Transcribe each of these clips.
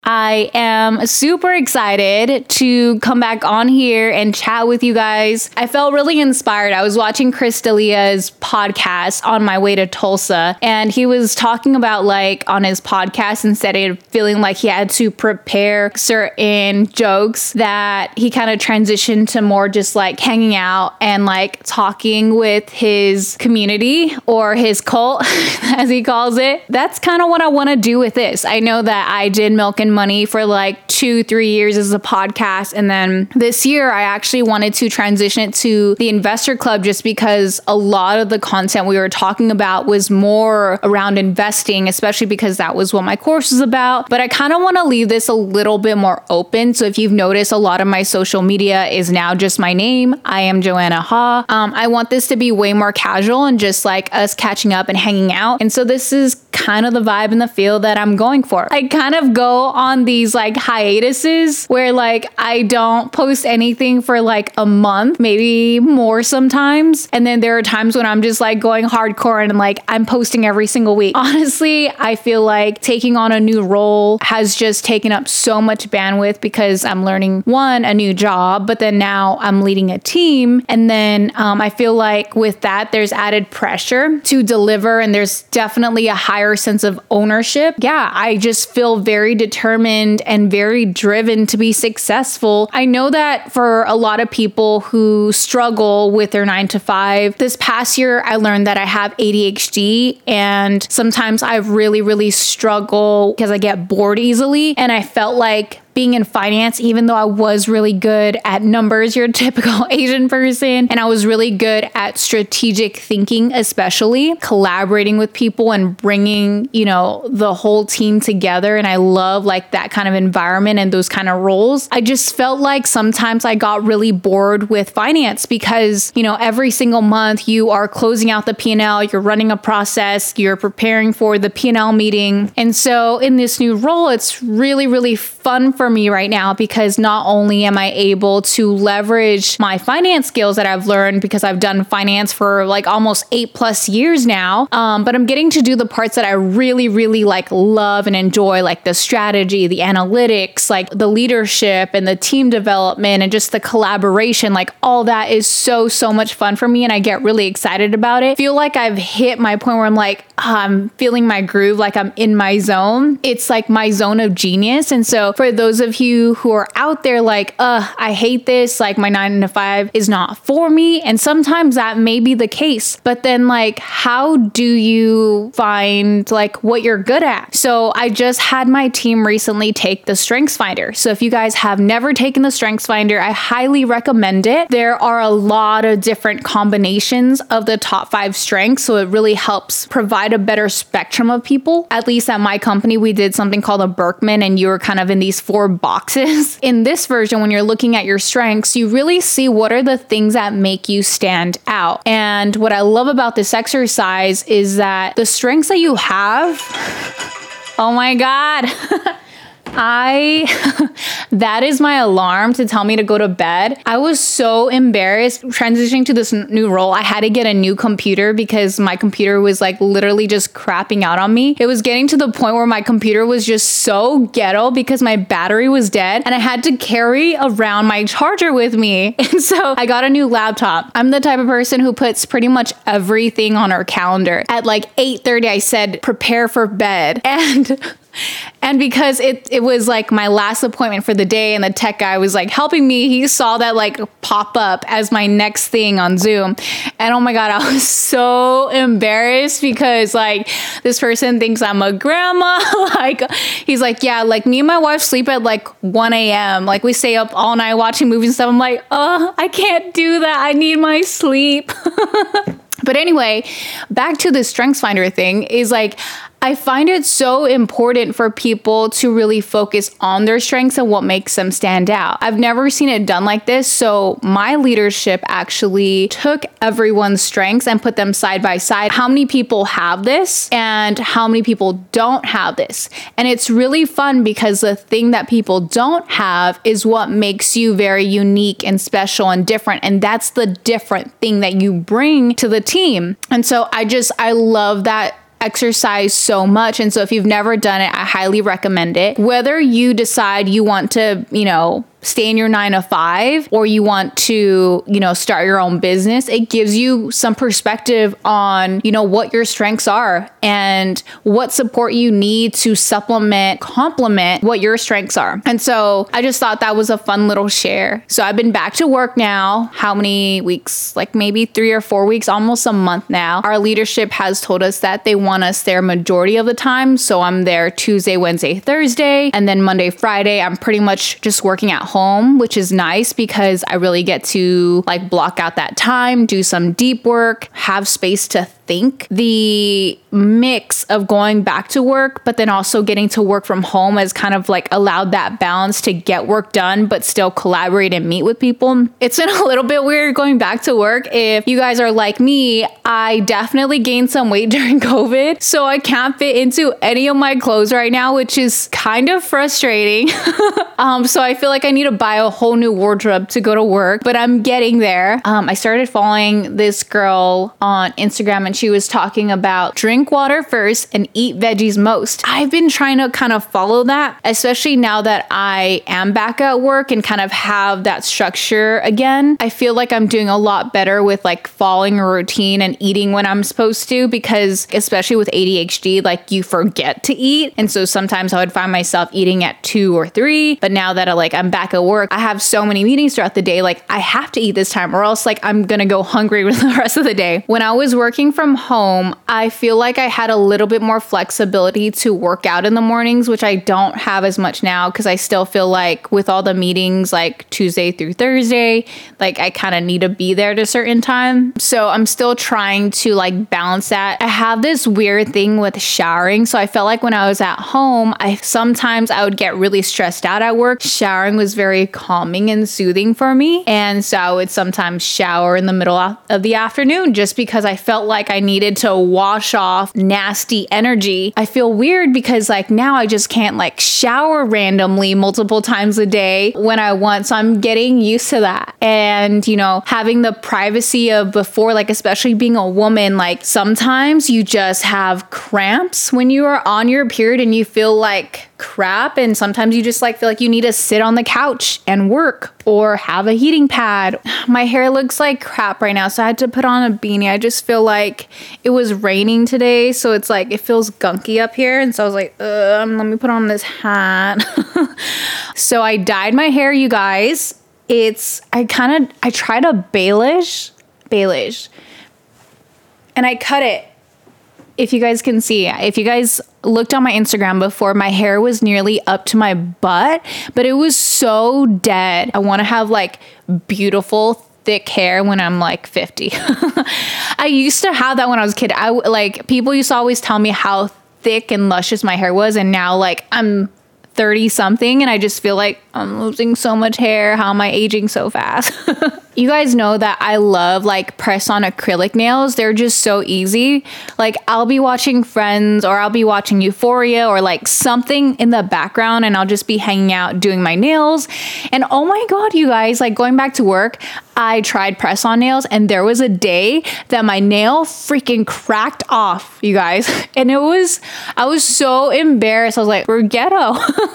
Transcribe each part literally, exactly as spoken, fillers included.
I am super excited to come back on here and chat with you guys. I felt really inspired. I was watching Chris D'Elia's podcast on my way to Tulsa, and he was talking about like on his podcast, instead of feeling like he had to prepare certain jokes, that he kind of transitioned to more just like hanging out and like talking with his community or his cult, as he calls it. That's kind of what I want to do with this. I know that I did Milk and Money for like two, three years as a podcast. And then this year, I actually wanted to transition it to the Investor Club just because a lot of the content we were talking about was more around investing, especially because that was what my course was about. But I kind of want to leave this a little bit more open. So if you've noticed, a lot of my social media is now just my name. I am Joanna Ha. Um, I want this to be way more casual and just like us catching up and hanging out. And so this is kind of the vibe and the feel that I'm going for. I kind of go on these like hiatuses where like I don't post anything for like a month, maybe more sometimes. And then there are times when I'm just like going hardcore and like I'm posting every single week. Honestly, I feel like taking on a new role has just taken up so much bandwidth because I'm learning one, a new job, but then now I'm leading a team. And then um, I feel like with that, there's added pressure to deliver, and there's definitely a higher sense of ownership. Yeah, I just feel very determined and very driven to be successful. I know that for a lot of people who struggle with their nine to five, this past year, I learned that I have A D H D, and sometimes I really, really struggle because I get bored easily. And I felt like being in finance, even though I was really good at numbers, you're a typical Asian person, and I was really good at strategic thinking, especially collaborating with people and bringing, you know, the whole team together. And I love like that kind of environment and those kind of roles. I just felt like sometimes I got really bored with finance because, you know, every single month you are closing out the P and L, you're running a process, you're preparing for the P and L meeting. And so in this new role, it's really, really fun for me right now because not only am I able to leverage my finance skills that I've learned because I've done finance for like almost eight plus years now, um, but I'm getting to do the parts that I really, really like love and enjoy, like the strategy, the analytics, like the leadership and the team development and just the collaboration. Like all that is so, so much fun for me, and I get really excited about it. I feel like I've hit my point where I'm like, oh, I'm feeling my groove, like I'm in my zone. It's like my zone of genius. And so for those of you who are out there like, uh, I hate this, like my nine to five is not for me. And sometimes that may be the case, but then like, how do you find like what you're good at? So I just had my team recently take the Strengths Finder. So if you guys have never taken the Strengths Finder, I highly recommend it. There are a lot of different combinations of the top five strengths. So it really helps provide a better spectrum of people. At least at my company, we did something called a Berkman, and you were kind of in these four boxes. In this version, when you're looking at your strengths, you really see what are the things that make you stand out. And what I love about this exercise is that the strengths that you have, oh my God. I, that is my alarm to tell me to go to bed. I was so embarrassed transitioning to this new role. I had to get a new computer because my computer was like literally just crapping out on me. It was getting to the point where my computer was just so ghetto because my battery was dead and I had to carry around my charger with me. And so I got a new laptop. I'm the type of person who puts pretty much everything on our calendar. At like eight thirty, I said, prepare for bed. And And because it it was like my last appointment for the day and the tech guy was like helping me, he saw that like pop up as my next thing on Zoom. And oh my God, I was so embarrassed because like this person thinks I'm a grandma. Like he's like, yeah, like me and my wife sleep at like one a.m. Like we stay up all night watching movies and stuff. I'm like, oh, I can't do that. I need my sleep. But anyway, back to the Strengths Finder thing is like, I find it so important for people to really focus on their strengths and what makes them stand out. I've never seen it done like this. So my leadership actually took everyone's strengths and put them side by side. How many people have this and how many people don't have this? And it's really fun because the thing that people don't have is what makes you very unique and special and different. And that's the different thing that you bring to the team. And so I just, I love that exercise so much. And so if you've never done it, I highly recommend it. Whether you decide you want to, you know, stay in your nine to five or you want to, you know, start your own business, it gives you some perspective on, you know, what your strengths are and what support you need to supplement, complement what your strengths are. And so I just thought that was a fun little share. So I've been back to work now. How many weeks? Like maybe three or four weeks, almost a month now. Our leadership has told us that they want us there majority of the time. So I'm there Tuesday, Wednesday, Thursday, and then Monday, Friday, I'm pretty much just working at home, which is nice because I really get to like block out that time, do some deep work, have space to think. The mix of going back to work, but then also getting to work from home has kind of like allowed that balance to get work done, but still collaborate and meet with people. It's been a little bit weird going back to work. If you guys are like me, I definitely gained some weight during COVID, so I can't fit into any of my clothes right now, which is kind of frustrating. um, so I feel like I need to buy a whole new wardrobe to go to work, but I'm getting there. Um, I started following this girl on Instagram and she was talking about drink water first and eat veggies most. I've been trying to kind of follow that, especially now that I am back at work and kind of have that structure again. I feel like I'm doing a lot better with like following a routine and eating when I'm supposed to, because especially with A D H D, like you forget to eat. And so sometimes I would find myself eating at two or three, but now that I like I'm back at work, I have so many meetings throughout the day, like I have to eat this time or else like I'm gonna go hungry with the rest of the day. When I was working from home, I feel like I had a little bit more flexibility to work out in the mornings, which I don't have as much now because I still feel like with all the meetings like Tuesday through Thursday, like I kind of need to be there at a certain time. So I'm still trying to like balance that. I have this weird thing with showering. So I felt like when I was at home, I sometimes I would get really stressed out at work. Showering was very calming and soothing for me. And so I would sometimes shower in the middle of the afternoon just because I felt like I needed to wash off nasty energy. I feel weird because like now I just can't like shower randomly multiple times a day when I want. So I'm getting used to that. And, you know, having the privacy of before, like especially being a woman, like sometimes you just have cramps when you are on your period and you feel like crap. And sometimes you just like feel like you need to sit on the couch and work or have a heating pad. My hair looks like crap right now, so I had to put on a beanie. I just feel like it was raining today, so it's like it feels gunky up here. And so I was like, um, let me put on this hat. So I dyed my hair, you guys. It's, I kind of, I tried a balayage, balayage, and I cut it. If you guys can see, if you guys looked on my Instagram before, my hair was nearly up to my butt, but it was so dead. I want to have like beautiful, thick hair when I'm like fifty. I used to have that when I was a kid. I like people used to always tell me how thick and luscious my hair was, and now like I'm thirty something and I just feel like I'm losing so much hair. How am I aging so fast? You guys know that I love like press on acrylic nails. They're just so easy. Like I'll be watching Friends or I'll be watching Euphoria or like something in the background and I'll just be hanging out doing my nails. And oh my God, you guys, like going back to work, I tried press on nails and there was a day that my nail freaking cracked off, you guys. And it was, I was so embarrassed. I was like, we're ghetto.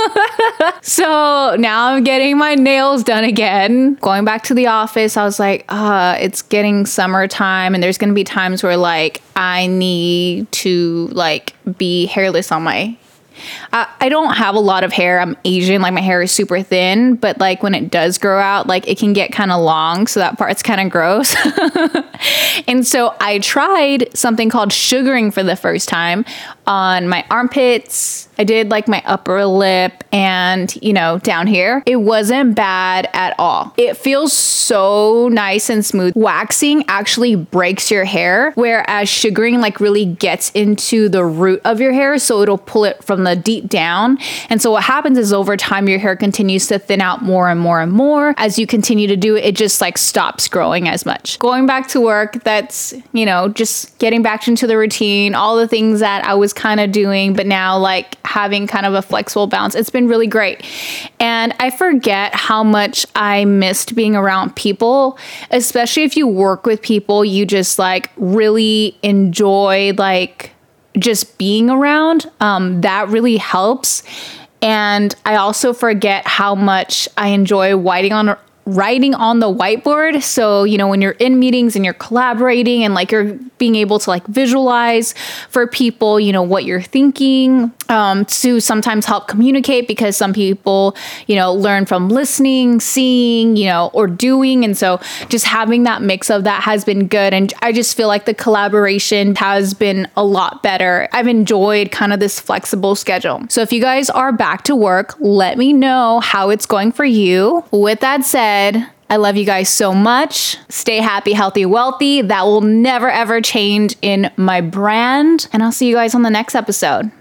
So now I'm getting my nails done again. Going back to the office, I was like, uh, it's getting summertime and there's going to be times where like I need to like be hairless on my I, I don't have a lot of hair. I'm Asian, like my hair is super thin, but like when it does grow out, like it can get kind of long. So that part's kind of gross. And so I tried something called sugaring for the first time on my armpits. I did like my upper lip and, you know, down here. It wasn't bad at all. It feels so nice and smooth. Waxing actually breaks your hair, whereas sugaring like really gets into the root of your hair. So it'll pull it from the deep down. And so what happens is over time, your hair continues to thin out more and more and more. As you continue to do it, it just like stops growing as much. Going back to work, that's, you know, just getting back into the routine, all the things that I was kind of doing, but now like having kind of a flexible balance. It's been really great. And I forget how much I missed being around people, especially if you work with people you just like really enjoy like just being around, um, that really helps. And I also forget how much I enjoy writing on writing on the whiteboard. So, you know, when you're in meetings and you're collaborating and like you're being able to like visualize for people, you know, what you're thinking, um, to sometimes help communicate, because some people, you know, learn from listening, seeing, you know, or doing. And so just having that mix of that has been good. And I just feel like the collaboration has been a lot better. I've enjoyed kind of this flexible schedule. So if you guys are back to work, let me know how it's going for you. With that said, I love you guys so much. Stay happy, healthy, wealthy. That will never, ever change in my brand. And I'll see you guys on the next episode.